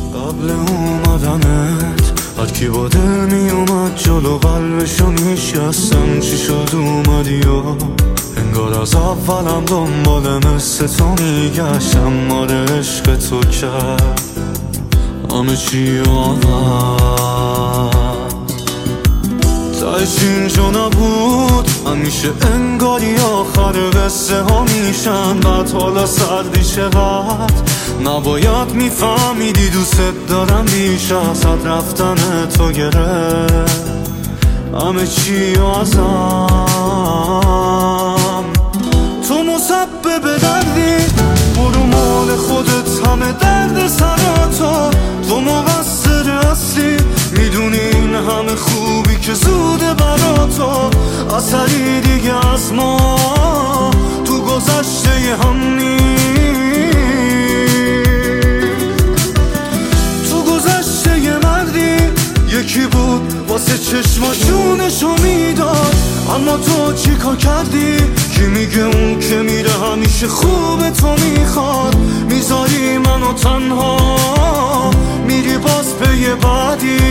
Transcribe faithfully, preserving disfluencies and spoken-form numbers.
قبل اومدنت هر کی با دل می اومد جلو قلبشو میشکستم. چی شد اومدی و انگار از اولم دنبال مثل تو میگشتم. آره عشق تو کرد همه چی آمد تایش اینجا نبود. همیشه انگاری آخر قصه ها میشن بعد. حالا سردی چقدر نباید میفهمیدی دوست دارم بیش از حد. رفتن تو گرفت همه چی ازم. تو مسبب دردی برو مال خودت همه درد سراتو. تو مقصر اصلی میدونی این همه خوبی که زوده برا تو. اثری دیگه از ما تو گذشته هم نیست. تو گذشته یه مردی یکی بود واسه چشما جونشو میداد. اما تو چی کار کردی؟ کی میگه اون که میره همیشه خوب تو میخواد؟ میذاری منو تنها میری باز پی بعدی.